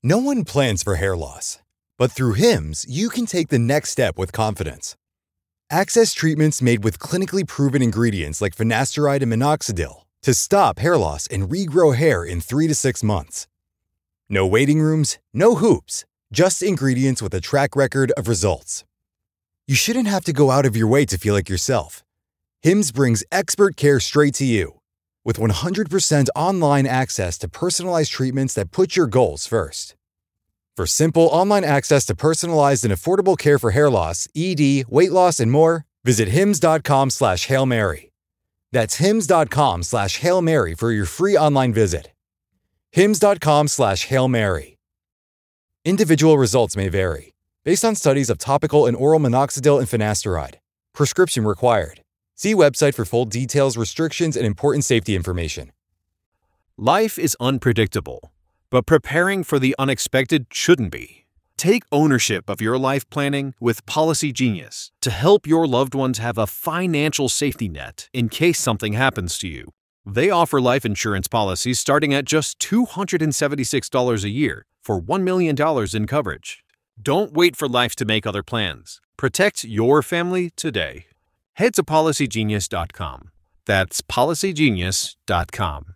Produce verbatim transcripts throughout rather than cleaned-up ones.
No one plans for hair loss, but through Hims, you can take the next step with confidence. Access treatments made with clinically proven ingredients like finasteride and minoxidil to stop hair loss and regrow hair in three to six months. No waiting rooms, no hoops, just ingredients with a track record of results. You shouldn't have to go out of your way to feel like yourself. Hims brings expert care straight to you. With one hundred percent online access to personalized treatments that put your goals first. For simple online access to personalized and affordable care for hair loss, E D, weight loss, and more, visit hims.com slash Hail Mary. That's hims.com slash Hail Mary for your free online visit. hims.com slash Hail Mary. Individual results may vary, based on studies of topical and oral minoxidil and finasteride. Prescription required. See website for full details, restrictions, and important safety information. Life is unpredictable, but preparing for the unexpected shouldn't be. Take ownership of your life planning with Policy Genius to help your loved ones have a financial safety net in case something happens to you. They offer life insurance policies starting at just two hundred seventy-six dollars a year for one million dollars in coverage. Don't wait for life to make other plans. Protect your family today. Head to policy genius dot com. That's policy genius dot com.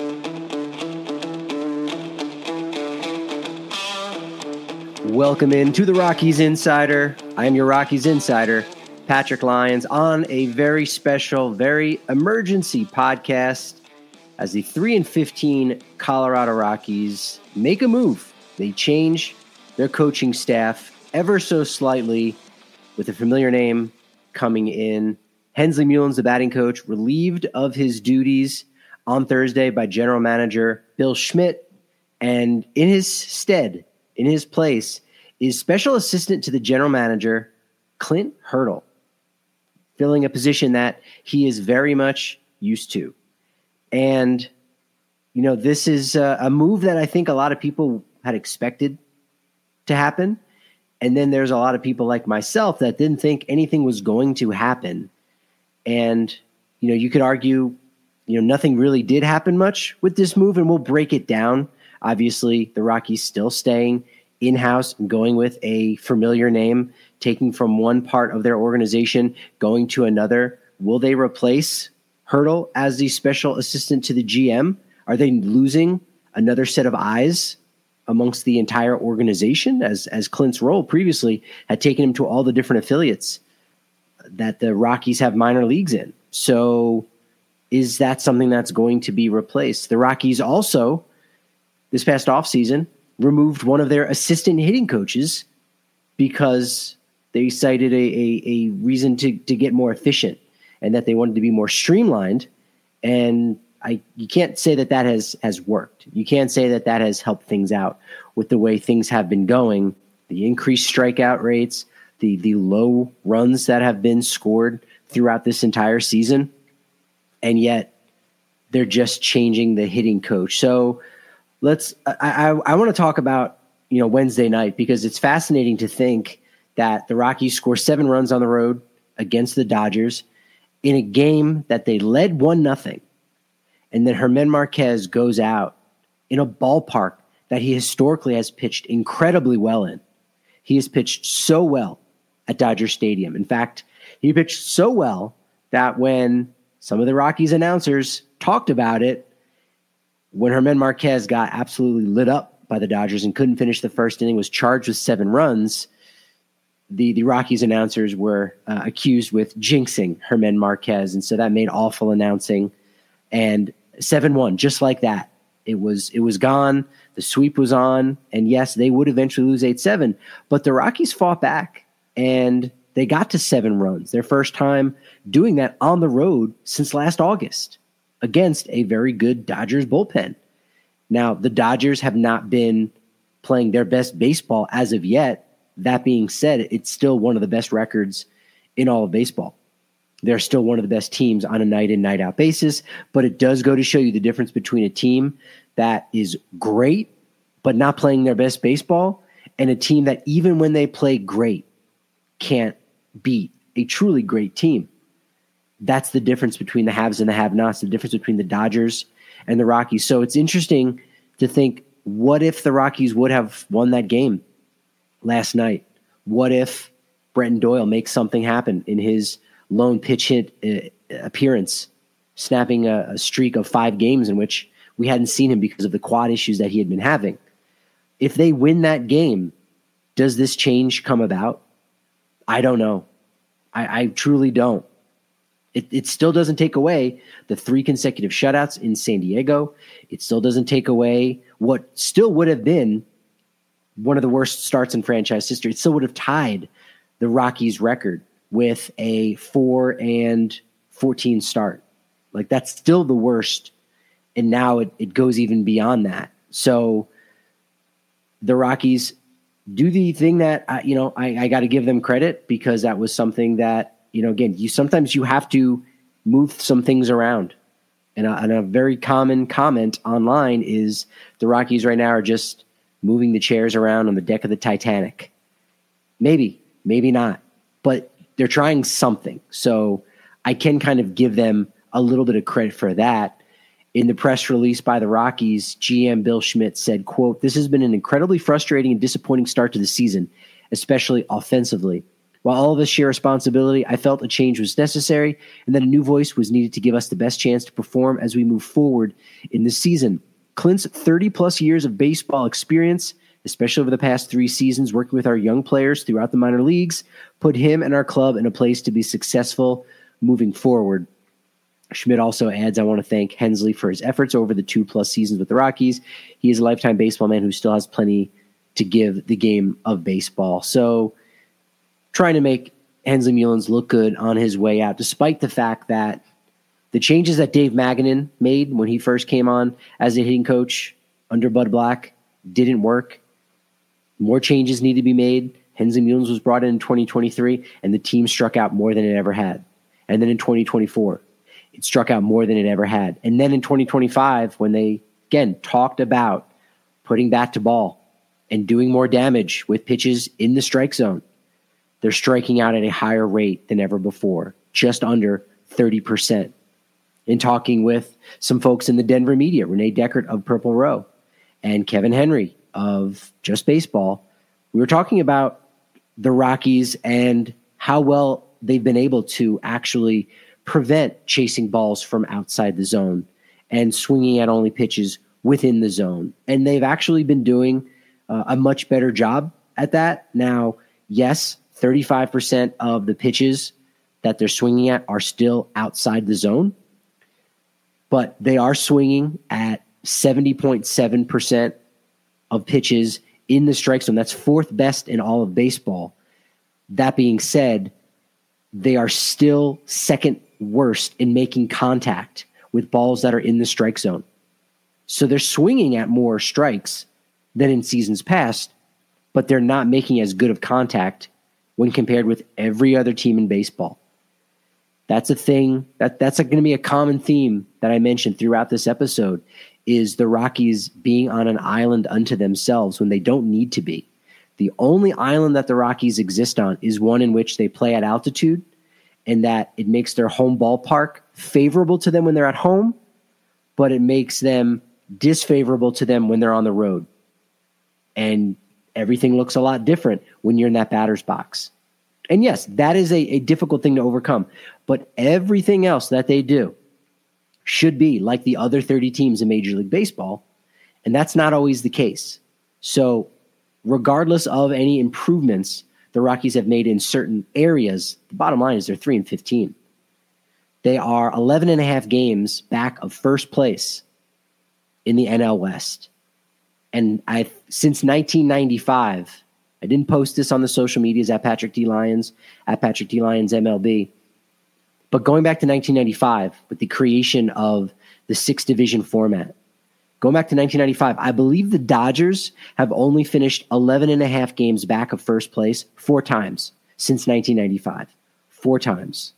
Welcome into the Rockies Insider. I am your Rockies Insider, Patrick Lyons, on a very special, very emergency podcast as the three and fifteen Colorado Rockies make a move. They change their coaching staff ever so slightly with a familiar name coming in. Hensley Mullins, the batting coach, relieved of his duties on Thursday by general manager Bill Schmidt. And in his stead, in his place, is special assistant to the general manager, Clint Hurdle, filling a position that he is very much used to. And, you know, this is a, a move that I think a lot of people had expected to happen. And then there's a lot of people like myself that didn't think anything was going to happen. And, you know, you could argue, you know, nothing really did happen much with this move, and we'll break it down. Obviously, the Rockies still staying in-house and going with a familiar name, taking from one part of their organization, going to another. Will they replace Hurdle as the special assistant to the G M? Are they losing another set of eyes amongst the entire organization, as as Clint's role previously had taken him to all the different affiliates that the Rockies have minor leagues in? So is that something that's going to be replaced? The Rockies also, this past offseason, removed one of their assistant hitting coaches because they cited a, a, a reason to, to get more efficient and that they wanted to be more streamlined. And I, you can't say that that has, has worked. You can't say that that has helped things out with the way things have been going. The increased strikeout rates, the the low runs that have been scored throughout this entire season, and yet they're just changing the hitting coach. So let's. I I, I want to talk about you know Wednesday night, because it's fascinating to think that the Rockies score seven runs on the road against the Dodgers in a game that they led one nothing. And then Germán Marquez goes out in a ballpark that he historically has pitched incredibly well in. He has pitched so well at Dodger Stadium. In fact, he pitched so well that when some of the Rockies announcers talked about it, when Germán Marquez got absolutely lit up by the Dodgers and couldn't finish the first inning, was charged with seven runs, the, the Rockies announcers were uh, accused with jinxing Germán Marquez. And so that made awful announcing. And seven one, just like that. It was it was gone. The sweep was on. And yes, they would eventually lose eight seven. But the Rockies fought back, and they got to seven runs. Their first time doing that on the road since last August against a very good Dodgers bullpen. Now, the Dodgers have not been playing their best baseball as of yet. That being said, it's still one of the best records in all of baseball. They're still one of the best teams on a night in, night out basis, but it does go to show you the difference between a team that is great but not playing their best baseball and a team that even when they play great can't beat a truly great team. That's the difference between the haves and the have-nots, the difference between the Dodgers and the Rockies. So it's interesting to think what if the Rockies would have won that game last night? What if Brenton Doyle makes something happen in his lone pitch hit uh, appearance, snapping a, a streak of five games in which we hadn't seen him because of the quad issues that he had been having? If they win that game, does this change come about? I don't know. I, I truly don't. It, it still doesn't take away the three consecutive shutouts in San Diego. It still doesn't take away what still would have been one of the worst starts in franchise history. It still would have tied the Rockies record with a four and fourteen start. Like, that's still the worst. And now it, it goes even beyond that. So the Rockies do the thing that, I, you know, I, I got to give them credit, because that was something that, you know, again, you sometimes you have to move some things around. And a, and a very common comment online is the Rockies right now are just moving the chairs around on the deck of the Titanic. Maybe, maybe not, but they're trying something. So I can kind of give them a little bit of credit for that. In the press release by the Rockies, G M Bill Schmidt said, quote, "This has been an incredibly frustrating and disappointing start to the season, especially offensively. While all of us share responsibility, I felt a change was necessary and that a new voice was needed to give us the best chance to perform as we move forward in the season. Clint's thirty-plus years of baseball experience, especially over the past three seasons working with our young players throughout the minor leagues, put him and our club in a place to be successful moving forward." Schmidt also adds, "I want to thank Hensley for his efforts over the two-plus seasons with the Rockies. He is a lifetime baseball man who still has plenty to give the game of baseball." So trying to make Hensley Meulens look good on his way out, despite the fact that the changes that Dave Maganin made when he first came on as a hitting coach under Bud Black didn't work. More changes need to be made. Hensley Meulens was brought in in twenty twenty-three, and the team struck out more than it ever had. And then in twenty twenty-four, it struck out more than it ever had. And then in twenty twenty-five, when they, again, talked about putting bat to ball and doing more damage with pitches in the strike zone, they're striking out at a higher rate than ever before, just under thirty percent. In talking with some folks in the Denver media, Renee Deckert of Purple Row and Kevin Henry of Just Baseball, we were talking about the Rockies and how well they've been able to actually prevent chasing balls from outside the zone and swinging at only pitches within the zone. And they've actually been doing uh, a much better job at that. Now, yes, thirty-five percent of the pitches that they're swinging at are still outside the zone, but they are swinging at seventy point seven percent of pitches in the strike zone. That's fourth best in all of baseball. That being said, they are still second worst in making contact with balls that are in the strike zone. So they're swinging at more strikes than in seasons past, but they're not making as good of contact when compared with every other team in baseball. That's a thing that that's going to be a common theme that I mentioned throughout this episode, is the Rockies being on an island unto themselves when they don't need to be. The only island that the Rockies exist on is one in which they play at altitude, and that it makes their home ballpark favorable to them when they're at home, but it makes them disfavorable to them when they're on the road. And everything looks a lot different when you're in that batter's box. And yes, that is a, a difficult thing to overcome, but everything else that they do should be like the other thirty teams in Major League Baseball, and that's not always the case. So regardless of any improvements the Rockies have made in certain areas, the bottom line is they're three and fifteen. They are eleven and a half games back of first place in the N L West. And I, since nineteen ninety-five, I didn't post this on the social medias at Patrick D. Lyons, at Patrick D. Lyons M L B. But going back to nineteen ninety-five, with the creation of the six division format, going back to nineteen ninety-five, I believe the Dodgers have only finished eleven and a half games back of first place four times since nineteen ninety-five. Four times.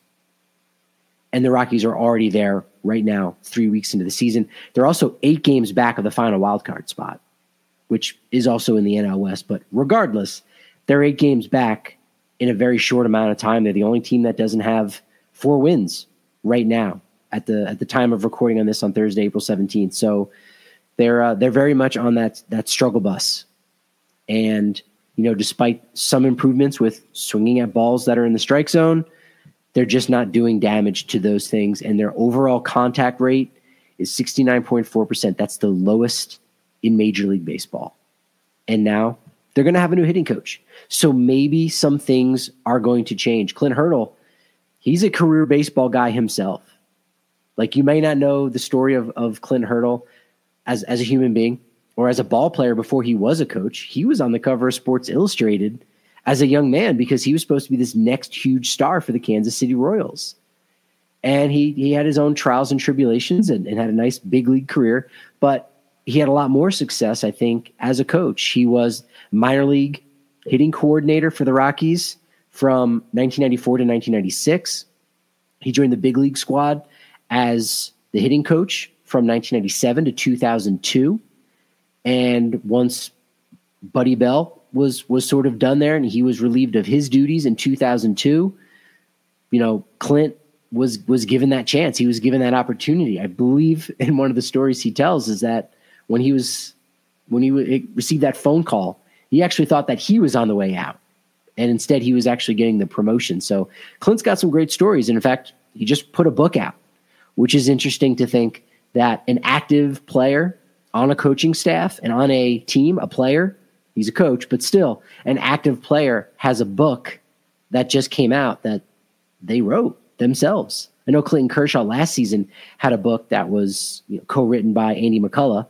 And the Rockies are already there right now, three weeks into the season. They're also eight games back of the final wildcard spot, which is also in the N L West. But regardless, they're eight games back in a very short amount of time. They're the only team that doesn't have four wins right now at the at the time of recording on this on Thursday, April seventeenth. So they're uh, they're very much on that that struggle bus. And, you know, despite some improvements with swinging at balls that are in the strike zone, they're just not doing damage to those things. And their overall contact rate is sixty-nine point four percent. That's the lowest in Major League Baseball. And now they're going to have a new hitting coach. So maybe some things are going to change. Clint Hurdle, he's a career baseball guy himself. Like, you may not know the story of, of Clint Hurdle as, as a human being or as a ball player before he was a coach. He was on the cover of Sports Illustrated as a young man because he was supposed to be this next huge star for the Kansas City Royals. And he he had his own trials and tribulations and, and had a nice big league career. But he had a lot more success, I think, as a coach. He was minor league hitting coordinator for the Rockies from nineteen ninety-four to nineteen ninety-six. He joined the big league squad as the hitting coach from nineteen ninety-seven to two thousand two. And once Buddy Bell was was sort of done there and he was relieved of his duties in two thousand two, you know, Clint was was given that chance. He was given that opportunity. I believe in one of the stories he tells is that when he was when he w- received that phone call, he actually thought that he was on the way out, and instead he was actually getting the promotion. So Clint's got some great stories, and in fact, he just put a book out, which is interesting to think that an active player on a coaching staff and on a team, a player, he's a coach, but still an active player has a book that just came out that they wrote themselves. I know Clayton Kershaw last season had a book that was, you know, co-written by Andy McCullough,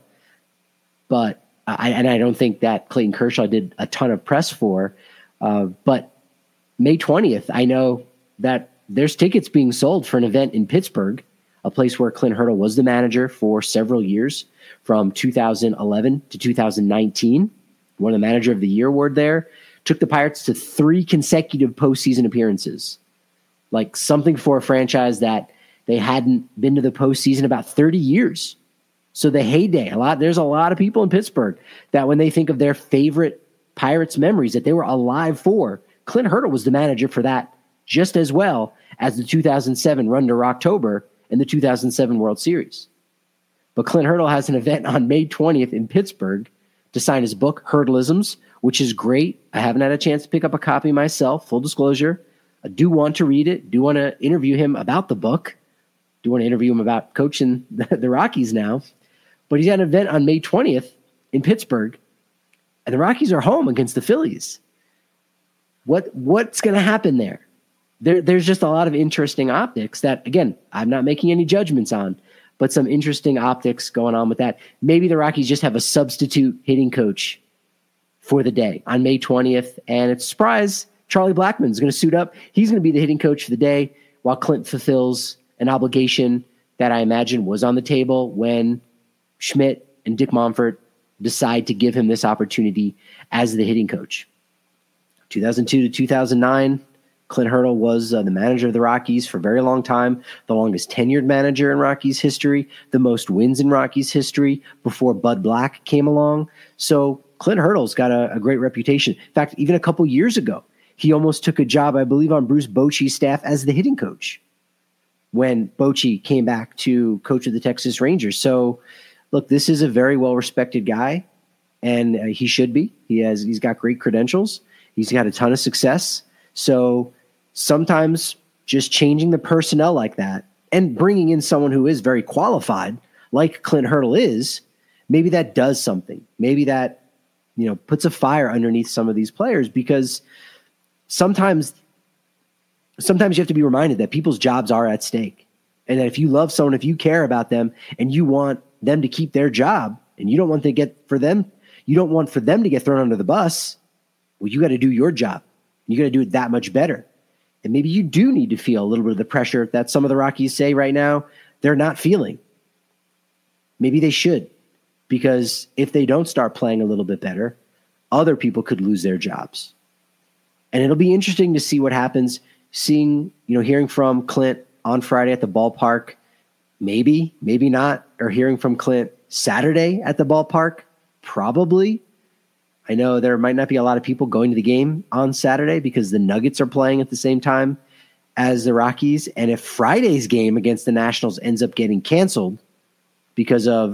but I, and I don't think that Clayton Kershaw did a ton of press for. Uh, but May twentieth, I know that there's tickets being sold for an event in Pittsburgh, a place where Clint Hurdle was the manager for several years, from two thousand eleven to two thousand nineteen. Won the Manager of the Year award there. Took the Pirates to three consecutive postseason appearances. Like something for a franchise that they hadn't been to the postseason about thirty years. So the heyday, a lot, there's a lot of people in Pittsburgh that when they think of their favorite Pirates memories that they were alive for, Clint Hurdle was the manager for that just as well as the two thousand seven run to October and the two thousand seven World Series. But Clint Hurdle has an event on May twentieth in Pittsburgh to sign his book, Hurdleisms, which is great. I haven't had a chance to pick up a copy myself, full disclosure. I do want to read it, do want to interview him about the book, do want to interview him about coaching the, the Rockies now. But he's got an event on May twentieth in Pittsburgh, and the Rockies are home against the Phillies. What What's going to happen there? There? There's just a lot of interesting optics that, again, I'm not making any judgments on, but some interesting optics going on with that. Maybe the Rockies just have a substitute hitting coach for the day on May twentieth, and it's a surprise. Charlie Blackmon is going to suit up. He's going to be the hitting coach for the day while Clint fulfills an obligation that I imagine was on the table when Schmidt and Dick Monfort decide to give him this opportunity as the hitting coach. two thousand two to two thousand nine, Clint Hurdle was uh, the manager of the Rockies for a very long time, the longest tenured manager in Rockies history, the most wins in Rockies history before Bud Black came along. So Clint Hurdle's got a, a great reputation. In fact, even a couple years ago, he almost took a job, I believe, on Bruce Bochy's staff as the hitting coach when Bochy came back to coach of the Texas Rangers. So, look, this is a very well-respected guy, and uh, he should be. He has, he's got great credentials. He's got a ton of success. So sometimes just changing the personnel like that and bringing in someone who is very qualified, like Clint Hurdle is, maybe that does something. Maybe that, you know, puts a fire underneath some of these players, because sometimes, sometimes you have to be reminded that people's jobs are at stake, and that if you love someone, if you care about them, and you want them to keep their job, and you don't want to get for them, you don't want for them to get thrown under the bus. Well, you got to do your job. You got to do it that much better. And maybe you do need to feel a little bit of the pressure that some of the Rockies say right now they're not feeling. Maybe they should, because if they don't start playing a little bit better, other people could lose their jobs. And it'll be interesting to see what happens, seeing, you know, hearing from Clint on Friday at the ballpark, maybe, maybe not, or hearing from Clint Saturday at the ballpark, probably. I know there might not be a lot of people going to the game on Saturday because the Nuggets are playing at the same time as the Rockies. And if Friday's game against the Nationals ends up getting canceled because of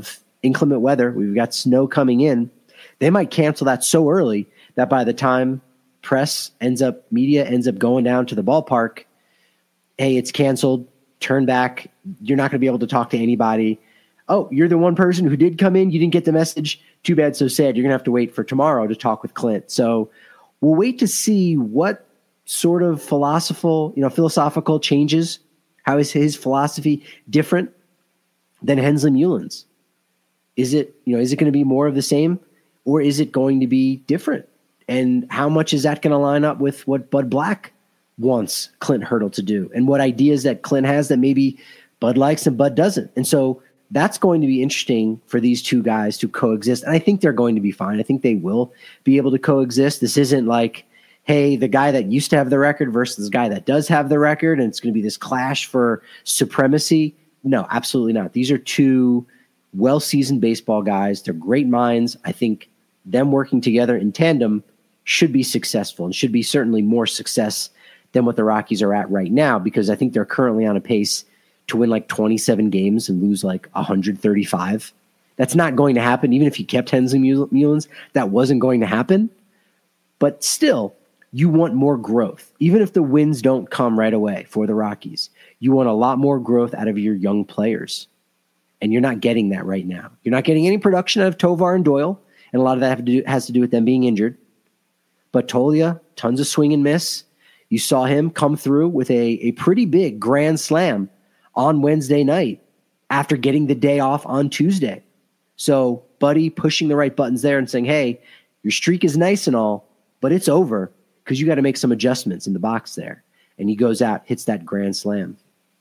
inclement weather. We've got snow coming in. They might cancel that so early that by the time press ends up, media ends up going down to the ballpark, hey, it's canceled, turn back. You're not going to be able to talk to anybody. Oh, you're the one person who did come in. You didn't get the message. Too bad, so sad. You're going to have to wait for tomorrow to talk with Clint. So we'll wait to see what sort of philosophical, you know, philosophical changes. How is his philosophy different than Hensley Meulen's? Is it, you know, is it going to be more of the same, or is it going to be different? And how much is that going to line up with what Bud Black wants Clint Hurdle to do, and what ideas that Clint has that maybe Bud likes and Bud doesn't? And so that's going to be interesting for these two guys to coexist. And I think they're going to be fine. I think they will be able to coexist. This isn't like, hey, the guy that used to have the record versus the guy that does have the record, and it's going to be this clash for supremacy. No, absolutely not. These are two well-seasoned baseball guys. They're great minds. I think them working together in tandem should be successful, and should be certainly more success than what the Rockies are at right now, because I think they're currently on a pace to win like twenty-seven games and lose like one hundred thirty-five. That's not going to happen. Even if you kept Hensley Meulen's, that wasn't going to happen. But still, you want more growth. Even if the wins don't come right away for the Rockies, you want a lot more growth out of your young players. And you're not getting that right now. You're not getting any production out of Tovar and Doyle, and a lot of that have to do, has to do with them being injured. But Toglia, tons of swing and miss. You saw him come through with a, a pretty big grand slam on Wednesday night after getting the day off on Tuesday. So Buddy pushing the right buttons there and saying, hey, your streak is nice and all, but it's over because you got to make some adjustments in the box there. And he goes out, hits that grand slam.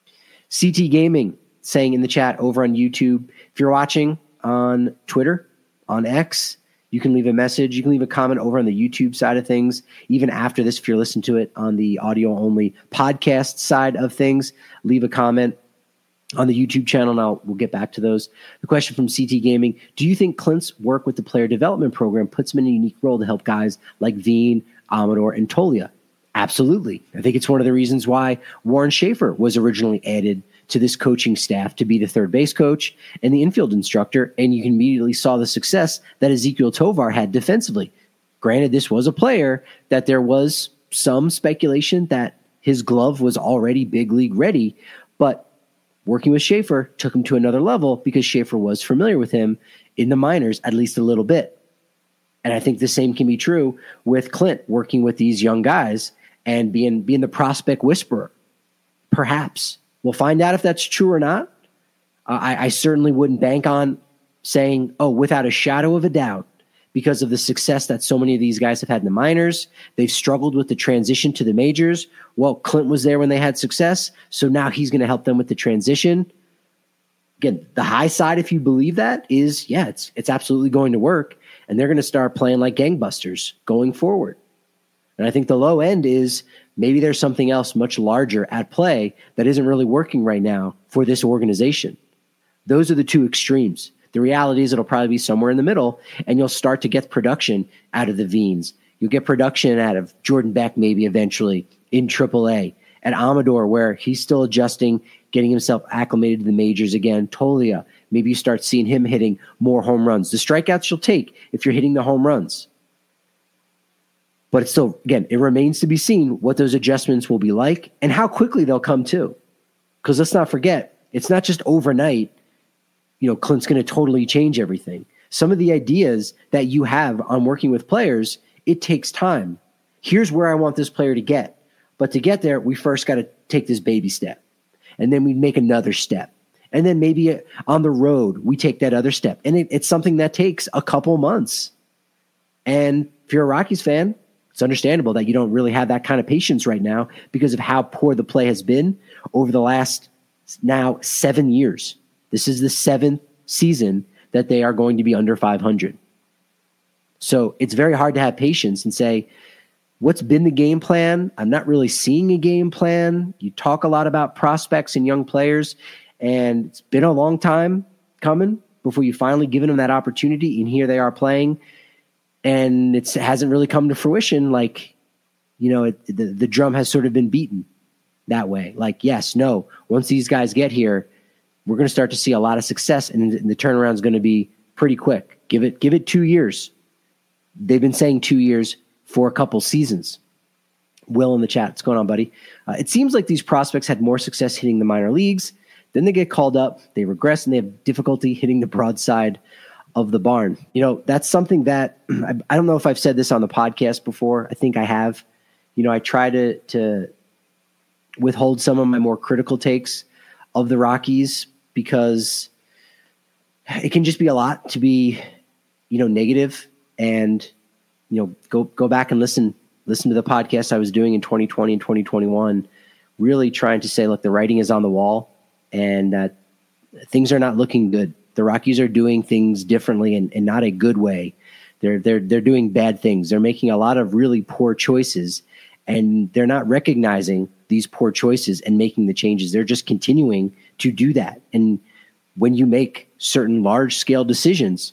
C T Gaming saying in the chat over on YouTube, if you're watching on Twitter, on X, you can leave a message. You can leave a comment over on the YouTube side of things. Even after this, if you're listening to it on the audio-only podcast side of things, leave a comment on the YouTube channel. Now we'll get back to those. The question from C T Gaming: do you think Clint's work with the player development program puts him in a unique role to help guys like Veen, Amador, and Toglia? Absolutely. I think it's one of the reasons why Warren Schaefer was originally added to this coaching staff to be the third base coach and the infield instructor. And you immediately saw the success that Ezequiel Tovar had defensively. Granted, this was a player that there was some speculation that his glove was already big league ready, but working with Schaefer took him to another level because Schaefer was familiar with him in the minors, at least a little bit. And I think the same can be true with Clint working with these young guys and being, being the prospect whisperer. Perhaps. We'll find out if that's true or not. Uh, I, I certainly wouldn't bank on saying, oh, without a shadow of a doubt, because of the success that so many of these guys have had in the minors. They've struggled with the transition to the majors. Well, Clint was there when they had success, so now he's going to help them with the transition. Again, the high side, if you believe that, is, yeah, it's it's absolutely going to work, and they're going to start playing like gangbusters going forward. And I think the low end is maybe there's something else much larger at play that isn't really working right now for this organization. Those are the two extremes. The reality is it'll probably be somewhere in the middle, and you'll start to get production out of the Veens. You'll get production out of Jordan Beck maybe eventually in triple A. At Amador, where he's still adjusting, getting himself acclimated to the majors again. Toglia, maybe you start seeing him hitting more home runs. The strikeouts you'll take if you're hitting the home runs. But it's still, again, it remains to be seen what those adjustments will be like and how quickly they'll come to. Because let's not forget, it's not just overnight, you know, Clint's going to totally change everything. Some of the ideas that you have on working with players, it takes time. Here's where I want this player to get. But to get there, we first got to take this baby step. And then we make another step. And then maybe on the road, we take that other step. And it, it's something that takes a couple months. And if you're a Rockies fan, it's understandable that you don't really have that kind of patience right now because of how poor the play has been over the last now seven years. This is the seventh season that they are going to be under five hundred. So it's very hard to have patience and say, what's been the game plan? I'm not really seeing a game plan. You talk a lot about prospects and young players, and it's been a long time coming before you finally given them that opportunity, and here they are playing. And it hasn't really come to fruition. Like, you know, it, the, the drum has sort of been beaten that way. Like, yes, no, once these guys get here, we're going to start to see a lot of success, and the turnaround is going to be pretty quick. Give it, give it two years. They've been saying two years for a couple seasons. Will in the chat, what's going on, buddy? Uh, it seems like these prospects had more success hitting the minor leagues. Then they get called up, they regress, and they have difficulty hitting the broadside of the barn. You know, that's something that I, I don't know if I've said this on the podcast before. I think I have. You know, I try to to withhold some of my more critical takes of the Rockies because it can just be a lot to be, you know, negative. And, you know, go go back and listen listen to the podcast I was doing in twenty twenty and twenty twenty-one, really trying to say, look, the writing is on the wall and that things are not looking good. The Rockies are doing things differently and, and not a good way. They're they're they're doing bad things. They're making a lot of really poor choices, and they're not recognizing these poor choices and making the changes. They're just continuing to do that. And when you make certain large scale decisions,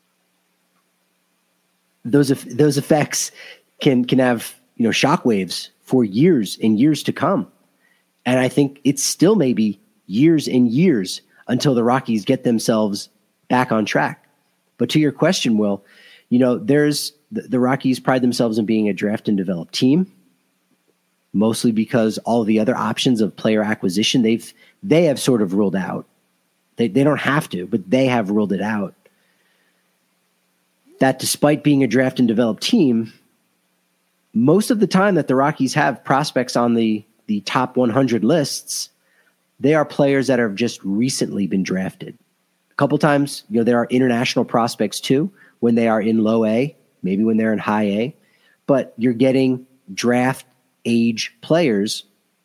those those effects can can have, you know, shockwaves for years and years to come. And I think it's still maybe years and years until the Rockies get themselves back on track. But to your question, Will, you know, there's the, the Rockies pride themselves in being a draft and develop team, mostly because all the other options of player acquisition they've they have sort of ruled out. They they don't have to, but they have ruled it out. That despite being a draft and develop team, most of the time that the Rockies have prospects on the the top one hundred lists, they are players that have just recently been drafted. A couple times, you know, there are international prospects too when they are in low A, maybe when they're in high A, but you're getting draft age players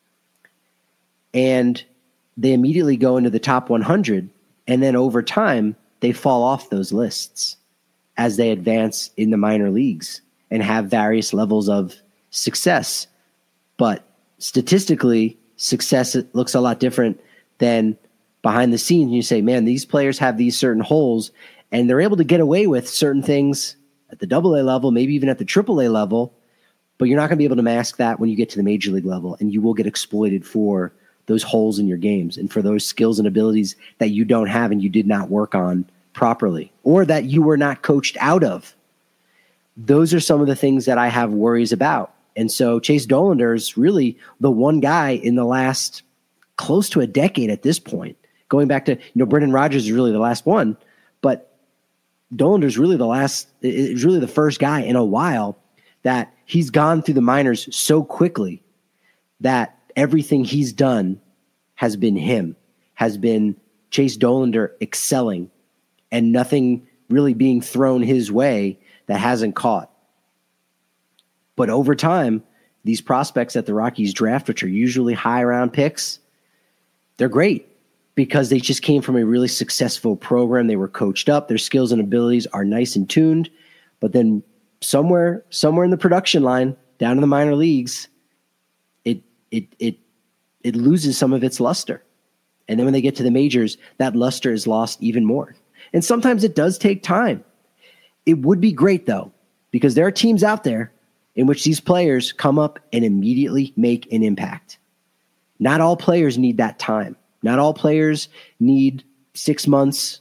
and they immediately go into the top one hundred, and then over time they fall off those lists as they advance in the minor leagues and have various levels of success. But statistically, success looks a lot different than behind the scenes. You say, man, these players have these certain holes and they're able to get away with certain things at the double A level, maybe even at the triple A level, but you're not going to be able to mask that when you get to the major league level, and you will get exploited for those holes in your games and for those skills and abilities that you don't have and you did not work on properly, or that you were not coached out of. Those are some of the things that I have worries about. And so Chase Dollander is really the one guy in the last close to a decade at this point, going back to, you know, Brendan Rodgers is really the last one, but Dollander is really the last, is really the first guy in a while that he's gone through the minors so quickly that everything he's done has been him, has been Chase Dollander excelling and nothing really being thrown his way that hasn't caught. But over time, these prospects that the Rockies draft, which are usually high round picks, they're great because they just came from a really successful program. They were coached up. Their skills and abilities are nice and tuned. But then somewhere, somewhere in the production line, down in the minor leagues, it it it it loses some of its luster. And then when they get to the majors, that luster is lost even more. And sometimes it does take time. It would be great, though, because there are teams out there in which these players come up and immediately make an impact. Not all players need that time. Not all players need six months.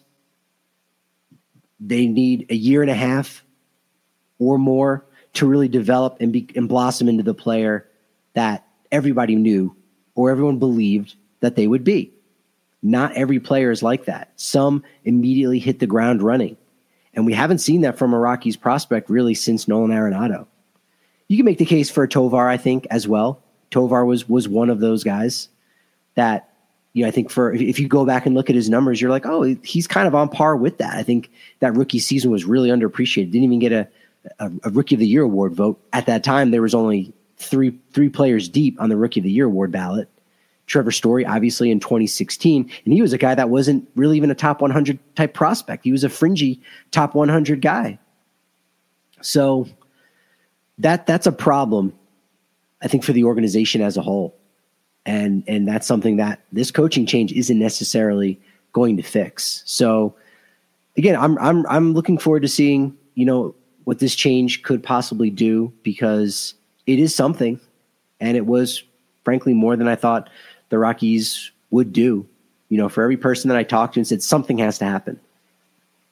They need a year and a half or more to really develop and, be, and blossom into the player that everybody knew or everyone believed that they would be. Not every player is like that. Some immediately hit the ground running. And we haven't seen that from a Rockies prospect really since Nolan Arenado. You can make the case for Tovar, I think, as well. Tovar was was one of those guys that, you know, I think for, if you go back and look at his numbers, you're like, oh, he's kind of on par with that. I think that rookie season was really underappreciated. Didn't even get a, a, a Rookie of the Year award vote. At that time, there was only three three players deep on the Rookie of the Year award ballot. Trevor Story, obviously, in twenty sixteen, and he was a guy that wasn't really even a top one hundred type prospect. He was a fringy top one hundred guy. So that that's a problem, I think, for the organization as a whole. And and that's something that this coaching change isn't necessarily going to fix. So again, I'm I'm I'm looking forward to seeing, you know, what this change could possibly do, because it is something, and it was frankly more than I thought the Rockies would do. You know, for every person that I talked to and said something has to happen,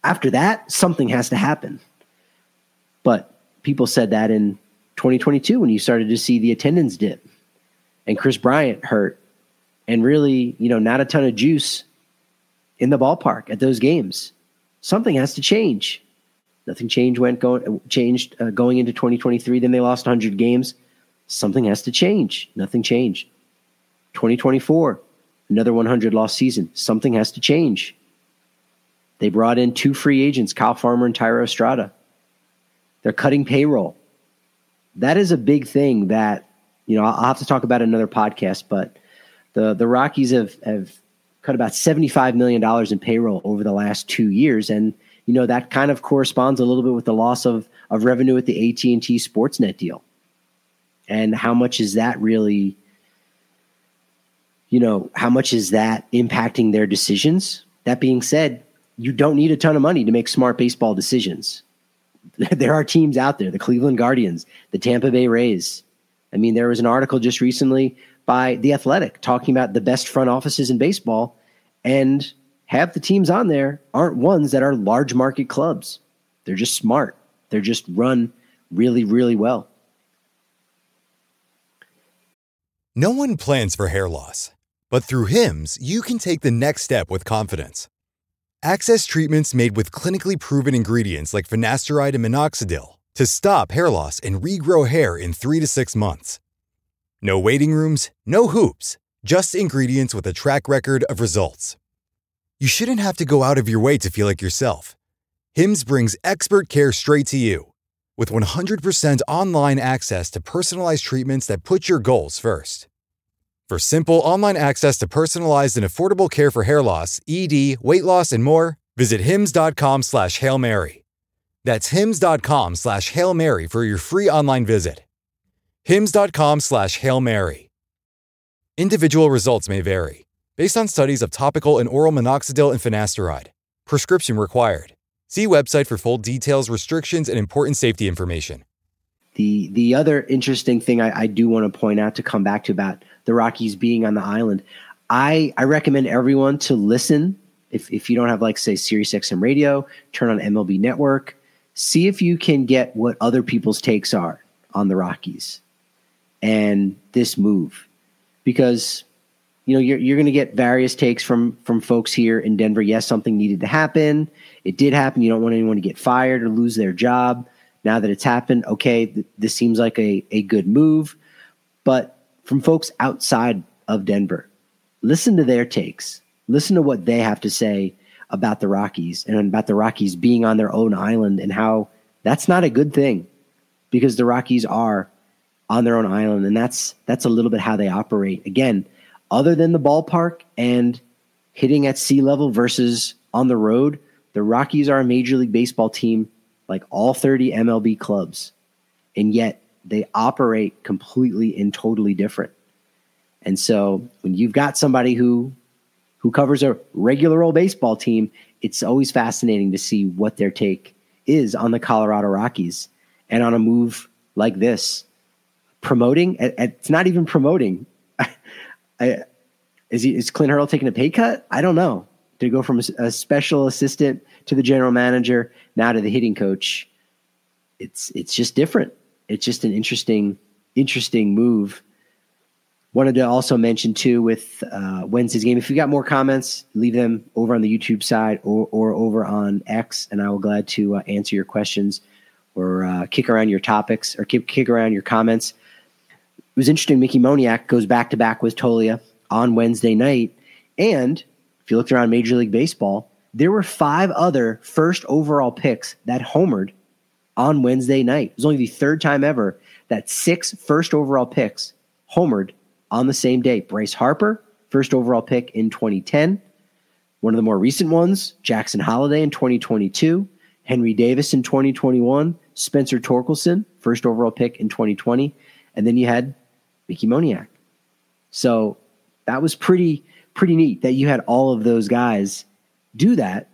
After that, something has to happen. But people said that in twenty twenty-two when you started to see the attendance dip and Chris Bryant hurt and really, you know, not a ton of juice in the ballpark at those games. Something has to change. Nothing changed went going changed uh, going into twenty twenty-three. Then they lost one hundred games. Something has to change. Nothing changed. twenty twenty-four, another one hundred loss season. Something has to change. They brought in two free agents, Kyle Farmer and Tyro Estrada. They're cutting payroll. That is a big thing that, you know, I'll have to talk about in another podcast, but the, the Rockies have, have cut about seventy-five million dollars in payroll over the last two years. And, you know, that kind of corresponds a little bit with the loss of, of revenue with the A T and T Sportsnet deal. And how much is that really, you know, how much is that impacting their decisions? That being said, you don't need a ton of money to make smart baseball decisions. There are teams out there, the Cleveland Guardians, the Tampa Bay Rays. I mean, there was an article just recently by The Athletic talking about the best front offices in baseball, and half the teams on there aren't ones that are large market clubs. They're just smart. They're just run really, really well. No one plans for hair loss, but through Hims, you can take the next step with confidence. Access treatments made with clinically proven ingredients like finasteride and minoxidil to stop hair loss and regrow hair in three to six months. No waiting rooms, no hoops, just ingredients with a track record of results. You shouldn't have to go out of your way to feel like yourself. Hims brings expert care straight to you. With one hundred percent online access to personalized treatments that put your goals first. For simple online access to personalized and affordable care for hair loss, E D, weight loss, and more, visit hims.com slash Hail Mary. That's hims.com slash Hail Mary for your free online visit. hims.com slash Hail Mary. Individual results may vary, based on studies of topical and oral minoxidil and finasteride. Prescription required. See website for full details, restrictions, and important safety information. The the other interesting thing I, I do want to point out to come back to about the Rockies being on the island, I, I recommend everyone to listen. If if you don't have, like, say, Sirius X M radio, turn on M L B Network. See if you can get what other people's takes are on the Rockies and this move. Because, you know, you're you're going to get various takes from from folks here in Denver. Yes, something needed to happen. It did happen. You don't want anyone to get fired or lose their job. Now that it's happened, okay, th- this seems like a, a good move. But from folks outside of Denver, listen to their takes. Listen to what they have to say about the Rockies and about the Rockies being on their own island and how that's not a good thing because the Rockies are on their own island, and that's that's a little bit how they operate. Again, other than the ballpark and hitting at sea level versus on the road, the Rockies are a Major League Baseball team like all thirty M L B clubs, and yet they operate completely and totally different. And so when you've got somebody who who covers a regular old baseball team, it's always fascinating to see what their take is on the Colorado Rockies and on a move like this. Promoting, it's not even promoting. I, is, he, is Clint Hurdle taking a pay cut? I don't know. To go from a special assistant to the general manager, now to the hitting coach, it's it's just different. It's just an interesting, interesting move. Wanted to also mention too with uh, Wednesday's game. If you got more comments, leave them over on the YouTube side or or over on X, and I will glad to uh, answer your questions or uh, kick around your topics or kick kick around your comments. It was interesting. Mickey Moniak goes back to back with Tolia on Wednesday night, and if you looked around Major League Baseball, there were five other first overall picks that homered on Wednesday night. It was only the third time ever that six first overall picks homered on the same day. Bryce Harper, first overall pick in twenty ten. One of the more recent ones, Jackson Holliday in twenty twenty-two. Henry Davis in twenty twenty-one. Spencer Torkelson, first overall pick in twenty twenty. And then you had Mickey Moniak. So that was pretty... pretty neat that you had all of those guys do that.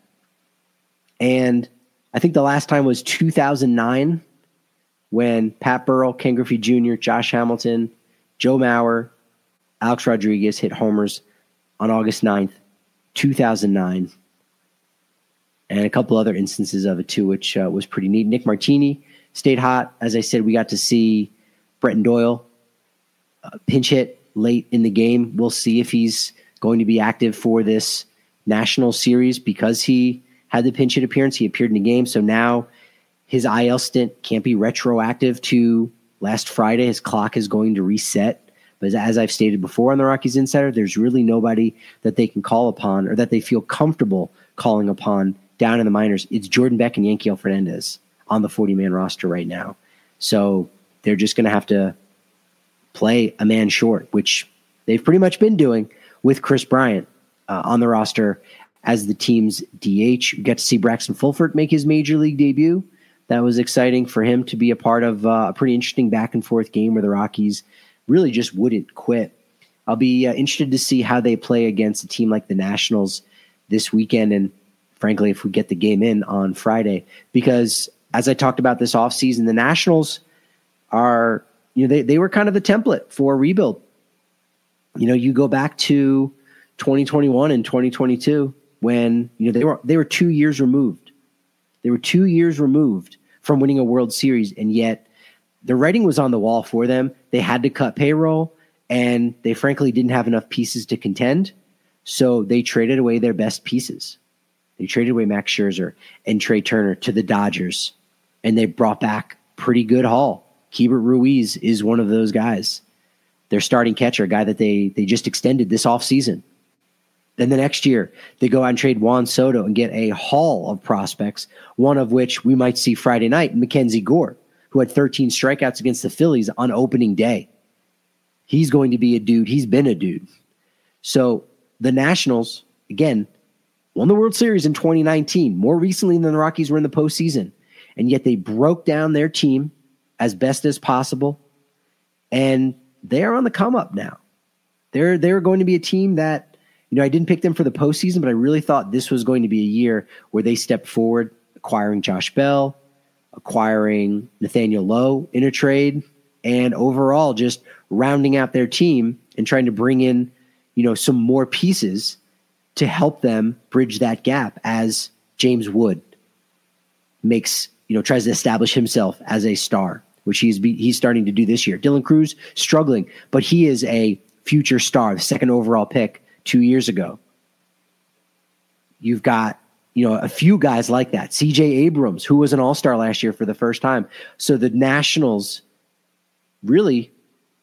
And I think the last time was two thousand nine when Pat Burrell, Ken Griffey Junior, Josh Hamilton, Joe Mauer, Alex Rodriguez hit homers on August ninth, two thousand nine. and a couple other instances of it too, which uh, was pretty neat. Nick Martini stayed hot. As I said, we got to see Bretton Doyle uh, pinch hit late in the game. We'll see if he's going to be active for this national series because he had the pinch hit appearance. He appeared in the game. So now his I L stint can't be retroactive to last Friday. His clock is going to reset. But as I've stated before on the Rockies Insider, there's really nobody that they can call upon or that they feel comfortable calling upon down in the minors. It's Jordan Beck and Yanquiel Fernandez on the forty-man roster right now. So they're just going to have to play a man short, which they've pretty much been doing with Chris Bryant uh, on the roster as the team's D H. We got to see Braxton Fulford make his major league debut. That was exciting for him to be a part of uh, a pretty interesting back and forth game where the Rockies really just wouldn't quit. I'll be uh, interested to see how they play against a team like the Nationals this weekend. And frankly, if we get the game in on Friday, because as I talked about this offseason, the Nationals are, you know, they, they were kind of the template for a rebuild. You know, you go back to twenty twenty-one and twenty twenty-two when, you know, they were, they were two years removed. They were two years removed from winning a World Series. And yet the writing was on the wall for them. They had to cut payroll and they frankly didn't have enough pieces to contend. So they traded away their best pieces. They traded away Max Scherzer and Trey Turner to the Dodgers, and they brought back pretty good haul. Keibert Ruiz is one of those guys. Their starting catcher, a guy that they they just extended this offseason. Then the next year, they go out and trade Juan Soto and get a haul of prospects, one of which we might see Friday night, Mackenzie Gore, who had thirteen strikeouts against the Phillies on opening day. He's going to be a dude. He's been a dude. So the Nationals, again, won the World Series in twenty nineteen, more recently than the Rockies were in the postseason. And yet they broke down their team as best as possible. And they're on the come up now. They're, they're going to be a team that, you know, I didn't pick them for the postseason, but I really thought this was going to be a year where they stepped forward, acquiring Josh Bell, acquiring Nathaniel Lowe in a trade, and overall just rounding out their team and trying to bring in, you know, some more pieces to help them bridge that gap as James Wood makes, you know, tries to establish himself as a star, which he's he's starting to do this year. Dylan Cruz struggling, but he is a future star, the second overall pick two years ago. You've got, you know, a few guys like that. C J Abrams, who was an all-star last year for the first time. So the Nationals really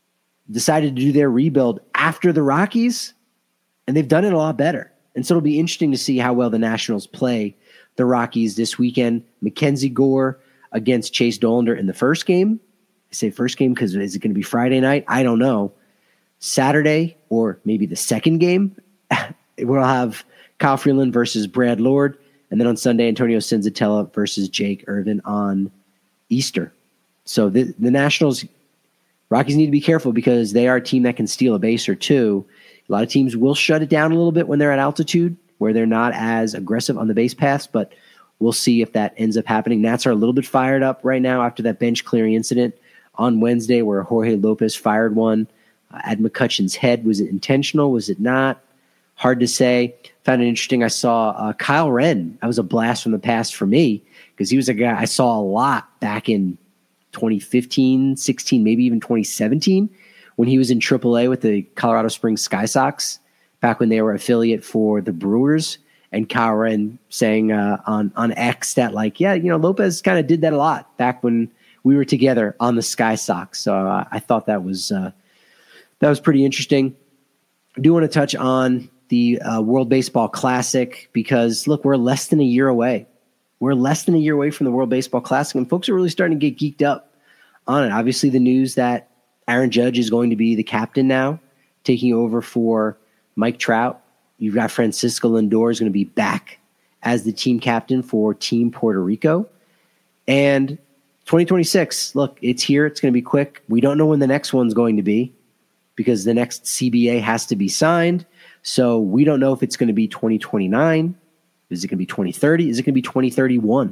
decided to do their rebuild after the Rockies, and they've done it a lot better. And so it'll be interesting to see how well the Nationals play the Rockies this weekend. Mackenzie Gore against Chase Dollander in the first game. I say first game because is it going to be Friday night? I don't know. Saturday or maybe the second game, we'll have Kyle Freeland versus Brad Lord. And then on Sunday, Antonio Senzatella versus Jake Irvin on Easter. So the, the Nationals, Rockies need to be careful because they are a team that can steal a base or two. A lot of teams will shut it down a little bit when they're at altitude, where they're not as aggressive on the base paths, but we'll see if that ends up happening. Nats are a little bit fired up right now after that bench clearing incident on Wednesday where Jorge Lopez fired one uh, at McCutchen's head. Was it intentional? Was it not? Hard to say. Found it interesting. I saw uh, Kyle Wren. That was a blast from the past for me because he was a guy I saw a lot back in twenty fifteen, sixteen, maybe even twenty seventeen when he was in triple A with the Colorado Springs Sky Sox, back when they were affiliate for the Brewers. And Kyle Wren saying uh, on, on X that, like, yeah, you know, Lopez kind of did that a lot back when we were together on the Sky Sox. So uh, I thought that was uh, that was pretty interesting. I do want to touch on the uh, World Baseball Classic because, look, we're less than a year away. We're less than a year away from the World Baseball Classic, and folks are really starting to get geeked up on it. Obviously, the news that Aaron Judge is going to be the captain now, taking over for Mike Trout. You've got Francisco Lindor is going to be back as the team captain for Team Puerto Rico. And twenty twenty-six, look, it's here. It's going to be quick. We don't know when the next one's going to be because the next C B A has to be signed. So we don't know if it's going to be twenty twenty-nine. Is it going to be twenty thirty? Is it going to be twenty thirty-one?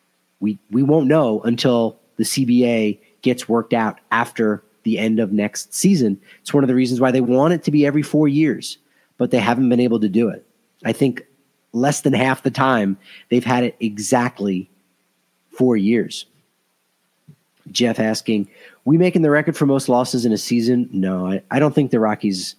We we won't know until the C B A gets worked out after the end of next season. It's one of the reasons why they want it to be every four years, but they haven't been able to do it. I think less than half the time. They've had it exactly four years. Jeff asking, we making the record for most losses in a season? No, I, I don't think the Rockies,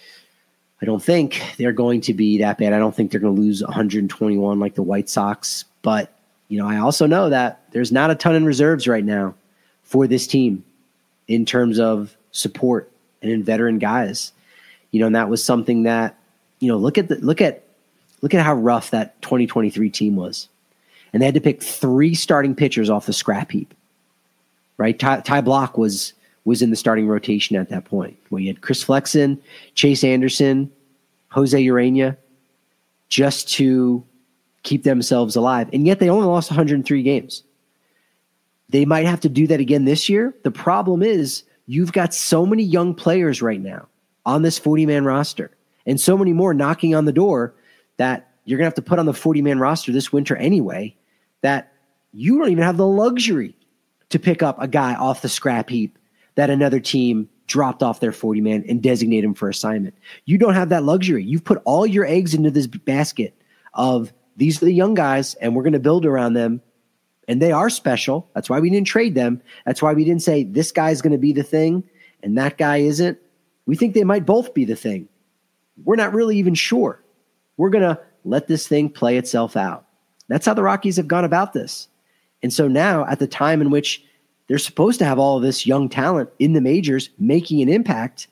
I don't think they're going to be that bad. I don't think they're going to lose one hundred twenty-one like the White Sox. But, you know, I also know that there's not a ton in reserves right now for this team in terms of support and in veteran guys. You know, and that was something that, you know, look at the, look at, look at how rough that twenty twenty-three team was. And they had to pick three starting pitchers off the scrap heap. Right, Ty, Ty Block was was in the starting rotation at that point. Where you had Chris Flexen, Chase Anderson, Jose Urena, just to keep themselves alive, and yet they only lost one hundred three games. They might have to do that again this year. The problem is you've got so many young players right now on this forty-man roster, and so many more knocking on the door that you're going to have to put on the forty-man roster this winter anyway. That you don't even have the luxury to pick up a guy off the scrap heap that another team dropped off their forty-man and designate him for assignment. You don't have that luxury. You've put all your eggs into this basket of these are the young guys, and we're going to build around them, and they are special. That's why we didn't trade them. That's why we didn't say this guy's going to be the thing and that guy isn't. We think they might both be the thing. We're not really even sure. We're going to let this thing play itself out. That's how the Rockies have gone about this. And so now, at the time in which they're supposed to have all of this young talent in the majors making an impact,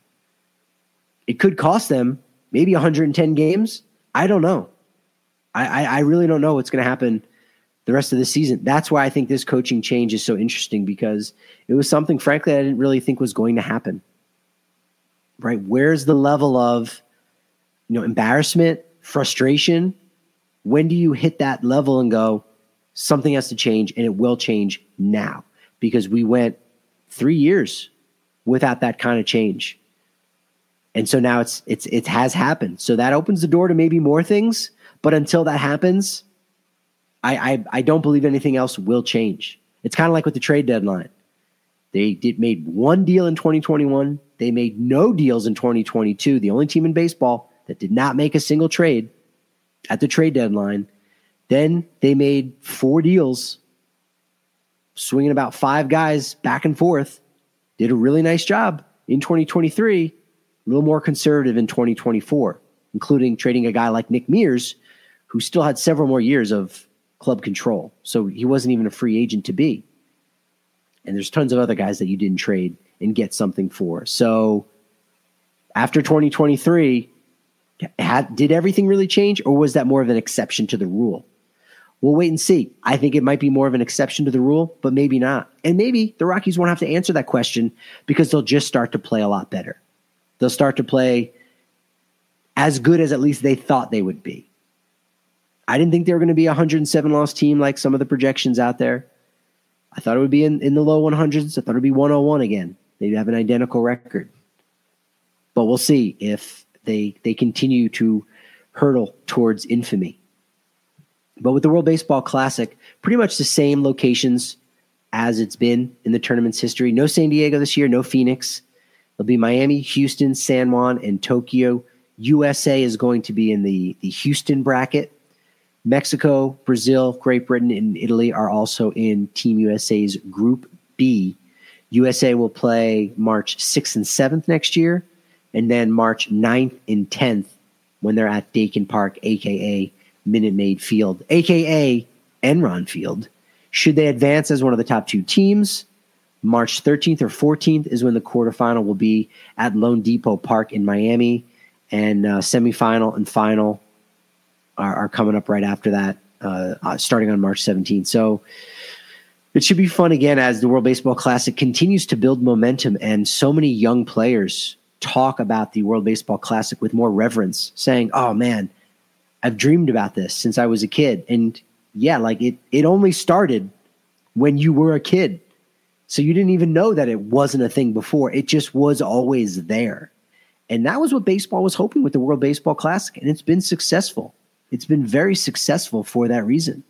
it could cost them maybe one hundred ten games. I don't know. I, I, I really don't know what's going to happen the rest of the season. That's why I think this coaching change is so interesting, because it was something, frankly, I didn't really think was going to happen. Right? Where's the level of, you know, embarrassment, frustration? When do you hit that level and go, something has to change, and it will change now? Because we went three years without that kind of change. And so now it's it's it has happened. So that opens the door to maybe more things. But until that happens, I I, I don't believe anything else will change. It's kind of like with the trade deadline. They did made one deal in twenty twenty-one. They made no deals in twenty twenty-two. The only team in baseball that did not make a single trade at the trade deadline. Then they made four deals, swinging about five guys back and forth. Did a really nice job in twenty twenty-three, a little more conservative in twenty twenty-four, including trading a guy like Nick Mears, who still had several more years of club control. So he wasn't even a free agent to be. And there's tons of other guys that you didn't trade and get something for. So after twenty twenty-three, had, did everything really change, or was that more of an exception to the rule? We'll wait and see. I think it might be more of an exception to the rule, but maybe not. And maybe the Rockies won't have to answer that question because they'll just start to play a lot better. They'll start to play as good as at least they thought they would be. I didn't think they were going to be a one hundred seven loss team like some of the projections out there. I thought it would be in, in the low one hundreds. I thought it would be one oh one again. They'd have an identical record. But we'll see if they they continue to hurtle towards infamy. But with the World Baseball Classic, pretty much the same locations as it's been in the tournament's history. No San Diego this year, no Phoenix. It'll be Miami, Houston, San Juan, and Tokyo. U S A is going to be in the, the Houston bracket. Mexico, Brazil, Great Britain, and Italy are also in Team U S A's Group B. U S A will play March sixth and seventh next year, and then March ninth and tenth when they're at Dakin Park, a k a. Minute Maid Field, a k a. Enron Field. Should they advance as one of the top two teams, March thirteenth or fourteenth is when the quarterfinal will be at Lone Depot Park in Miami, and uh, semifinal and final are, are coming up right after that, uh, uh, starting on March seventeenth. So it should be fun again as the World Baseball Classic continues to build momentum, and so many young players talk about the World Baseball Classic with more reverence, saying, oh man, I've dreamed about this since I was a kid. And yeah, like it, it only started when you were a kid. So you didn't even know that it wasn't a thing before. It just was always there. And that was what baseball was hoping with the World Baseball Classic. And it's been successful. It's been very successful for that reason.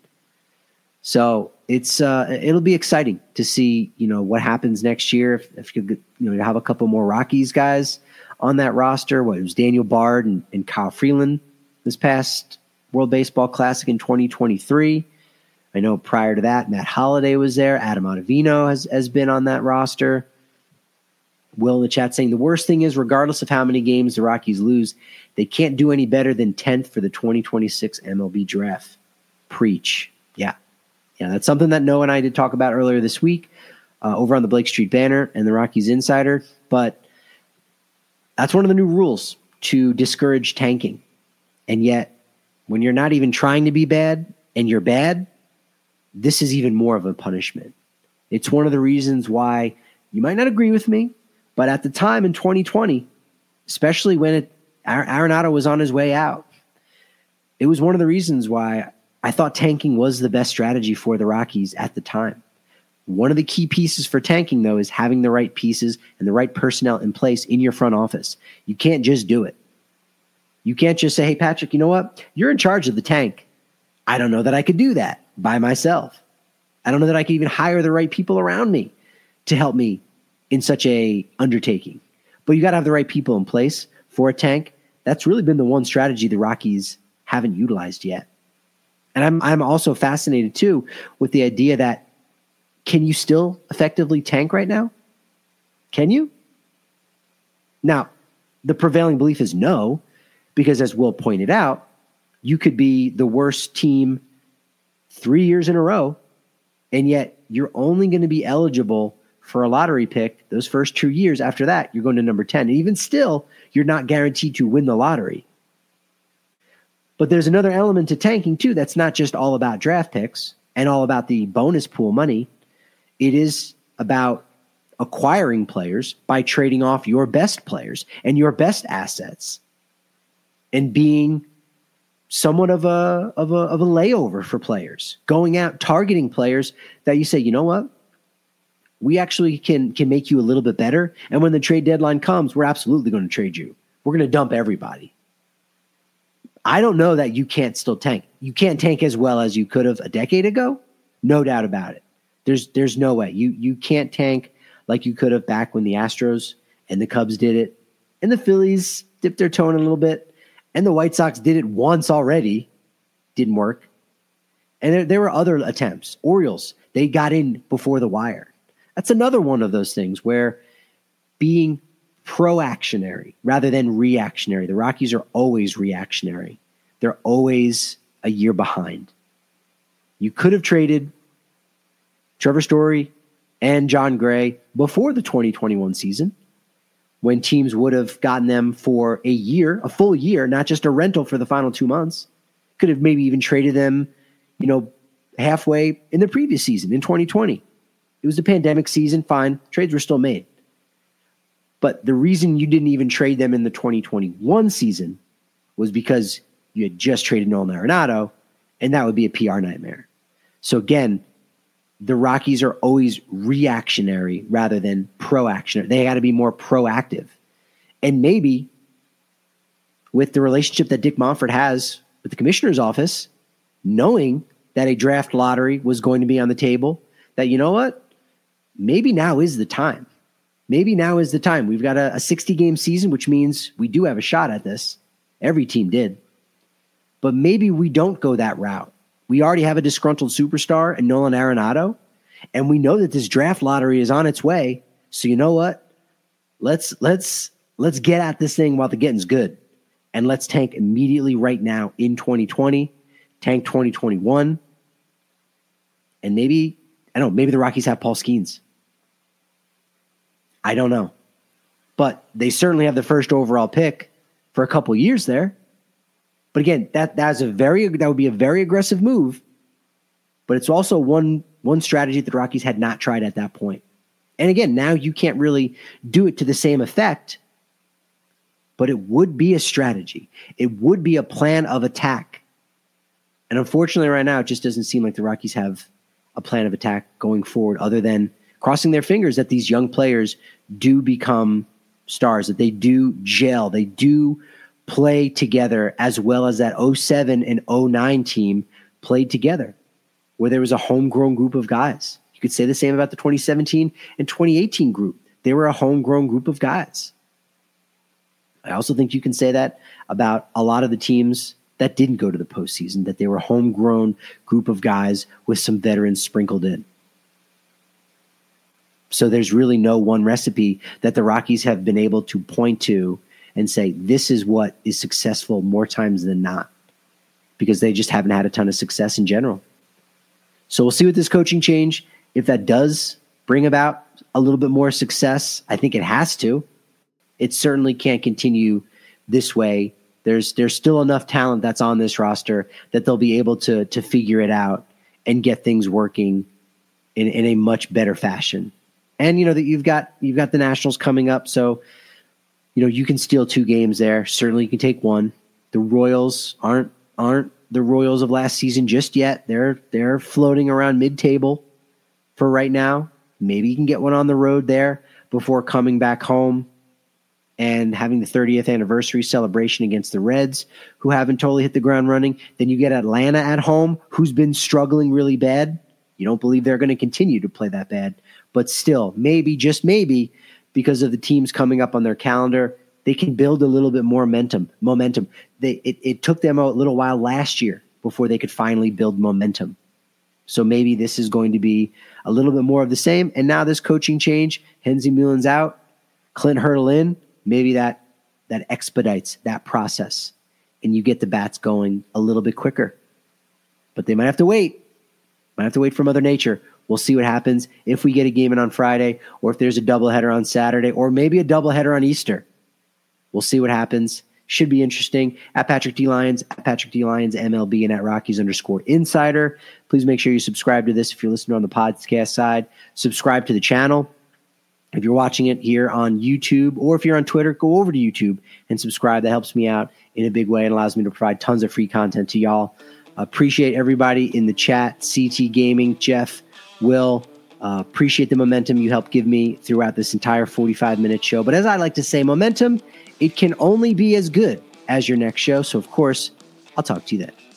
So it's, uh, it'll be exciting to see, you know, what happens next year. If, if you, you know, have a couple more Rockies guys on that roster, what it was Daniel Bard and, and Kyle Freeland this past World Baseball Classic in twenty twenty-three. I know prior to that, Matt Holliday was there. Adam Ottavino has, has been on that roster. Will in the chat saying the worst thing is, regardless of how many games the Rockies lose, they can't do any better than tenth for the twenty twenty-six M L B draft. Preach. Yeah. Yeah, that's something that Noah and I did talk about earlier this week uh, over on the Blake Street Banner and the Rockies Insider. But that's one of the new rules to discourage tanking. And yet, when you're not even trying to be bad and you're bad, this is even more of a punishment. It's one of the reasons why you might not agree with me, but at the time in twenty twenty, especially when it, Arenado was on his way out, it was one of the reasons why I thought tanking was the best strategy for the Rockies at the time. One of the key pieces for tanking, though, is having the right pieces and the right personnel in place in your front office. You can't just do it. You can't just say, hey, Patrick, you know what? You're in charge of the tank. I don't know that I could do that by myself. I don't know that I could even hire the right people around me to help me in such a undertaking. But you got to have the right people in place for a tank. That's really been the one strategy the Rockies haven't utilized yet. And I'm I'm also fascinated too with the idea that, can you still effectively tank right now? Can you? Now, the prevailing belief is no, because as Will pointed out, you could be the worst team three years in a row, and yet you're only going to be eligible for a lottery pick those first two years. After that, you're going to number ten. And even still, you're not guaranteed to win the lottery. But there's another element to tanking, too, that's not just all about draft picks and all about the bonus pool money. It is about acquiring players by trading off your best players and your best assets and being somewhat of a of a of a layover for players, going out targeting players that you say, you know what, we actually can can make you a little bit better, and when the trade deadline comes, we're absolutely going to trade you. We're going to dump everybody. I don't know that you can't still tank. You can't tank as well as you could have a decade ago, no doubt about it. There's there's no way you you can't tank like you could have back when the Astros and the Cubs did it, and the Phillies dipped their toe in a little bit. And the White Sox did it once already. Didn't work. And there, there were other attempts. Orioles, they got in before the wire. That's another one of those things where being proactionary rather than reactionary. The Rockies are always reactionary. They're always a year behind. You could have traded Trevor Story and John Gray before the twenty twenty-one season, when teams would have gotten them for a year, a full year, not just a rental for the final two months. Could have maybe even traded them, you know, halfway in the previous season in twenty twenty. It was the pandemic season, fine. Trades were still made. But the reason you didn't even trade them in the twenty twenty-one season was because you had just traded Nolan Arenado, and that would be a P R nightmare. So again, the Rockies are always reactionary rather than proactionary. They got to be more proactive. And maybe with the relationship that Dick Monfort has with the commissioner's office, knowing that a draft lottery was going to be on the table, that, you know what, maybe now is the time. Maybe now is the time. We've got a sixty-game season, which means we do have a shot at this. Every team did. But maybe we don't go that route. We already have a disgruntled superstar in Nolan Arenado, and we know that this draft lottery is on its way. So you know what? Let's let's let's get at this thing while the getting's good, and let's tank immediately right now in twenty twenty, tank twenty twenty-one, and maybe I don't know. Maybe the Rockies have Paul Skeens. I don't know, but they certainly have the first overall pick for a couple years there. But again, that that's a very that would be a very aggressive move. But it's also one one strategy that the Rockies had not tried at that point. And again, now you can't really do it to the same effect. But it would be a strategy. It would be a plan of attack. And unfortunately, right now, it just doesn't seem like the Rockies have a plan of attack going forward, other than crossing their fingers that these young players do become stars, that they do gel, they do play together, as well as that oh seven and oh nine team played together, where there was a homegrown group of guys. You could say the same about the twenty seventeen and twenty eighteen group. They were a homegrown group of guys. I also think you can say that about a lot of the teams that didn't go to the postseason, that they were a homegrown group of guys with some veterans sprinkled in. So there's really no one recipe that the Rockies have been able to point to and say, this is what is successful more times than not, because they just haven't had a ton of success in general. So we'll see with this coaching change, if that does bring about a little bit more success. I think it has to. It certainly can't continue this way. There's there's still enough talent that's on this roster that they'll be able to to figure it out and get things working in, in a much better fashion. And you know that you've got you've got the Nationals coming up, so you know you can steal two games there. Certainly, you can take one. The Royals aren't aren't the Royals of last season just yet. They're they're floating around mid-table for right now. Maybe you can get one on the road there before coming back home and having the thirtieth anniversary celebration against the Reds, who haven't totally hit the ground running. Then you get Atlanta at home, who's been struggling really bad. You don't believe they're going to continue to play that bad. But still, maybe, just maybe, because of the teams coming up on their calendar, they can build a little bit more momentum. Momentum. They, it, it took them a little while last year before they could finally build momentum. So maybe this is going to be a little bit more of the same. And now this coaching change, Henzy Mulin's out, Clint Hurdle in, maybe that that expedites that process, and you get the bats going a little bit quicker. But they might have to wait. Might have to wait for Mother Nature. We'll see what happens if we get a game in on Friday, or if there's a doubleheader on Saturday, or maybe a doubleheader on Easter. We'll see what happens. Should be interesting. At Patrick D. Lyons, at Patrick D. Lyons, M L B, and at Rockies underscore Insider. Please make sure you subscribe to this if you're listening on the podcast side. Subscribe to the channel. If you're watching it here on YouTube, or if you're on Twitter, go over to YouTube and subscribe. That helps me out in a big way and allows me to provide tons of free content to y'all. Appreciate everybody in the chat. C T Gaming, Jeff, Will, uh, appreciate the momentum you helped give me throughout this entire forty-five minute show. But as I like to say, momentum, it can only be as good as your next show. So, of course, I'll talk to you then.